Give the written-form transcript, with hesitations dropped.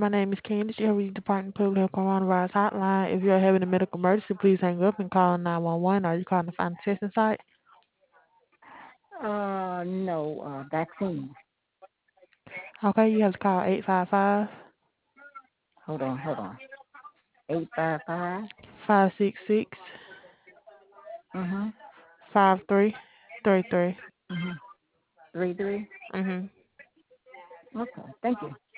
My name is Candice, your Region Department Public Health Coronavirus Hotline. If you're having a medical emergency, please hang up and call 911. Are you calling to find a testing site? No, vaccine. Okay, you have to call 855 Hold on. 855. 566 Mm-hmm. 5333. Mm-hmm. 33. Mm-hmm. Okay, thank you.